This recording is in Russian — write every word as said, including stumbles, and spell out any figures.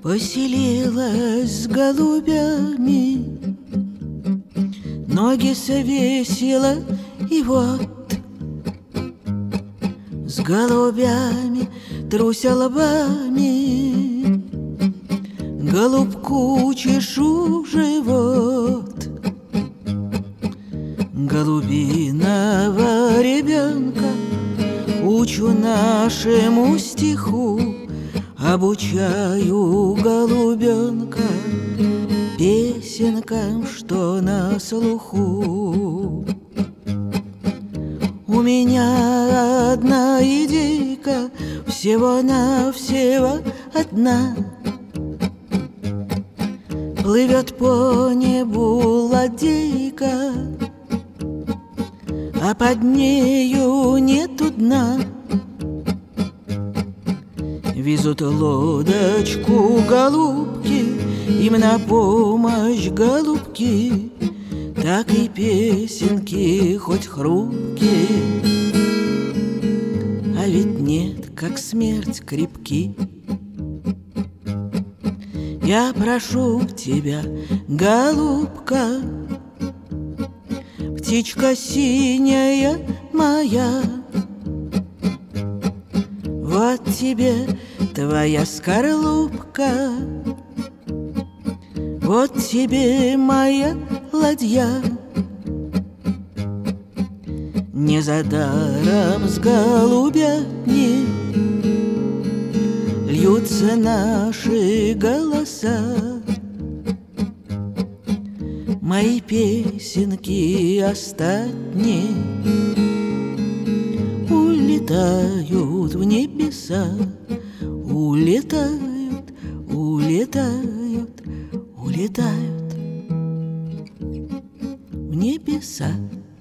Поселилась с голубями, ноги свесила, и вот с голубями труся лбами, голубку чешу живот. Голубиного ребенка учу нашему стиху, обучаю голубенка песенкам, что на слуху. У меня одна идейка, всего-навсего одна. Плывет по небу ладейка, а под нею нету дна. Везут лодочку голубки, им на помощь голубки, так и песенки хоть хрупкие, а ведь нет, как смерть, крепки. Я прошу тебя, голубка, птичка синяя моя, вот тебе твоя скорлупка, вот тебе моя ладья. Не за даром с голубятни льются наши голоса. Мои песенки остатни улетают в небеса, улетают, улетают, улетают в небеса.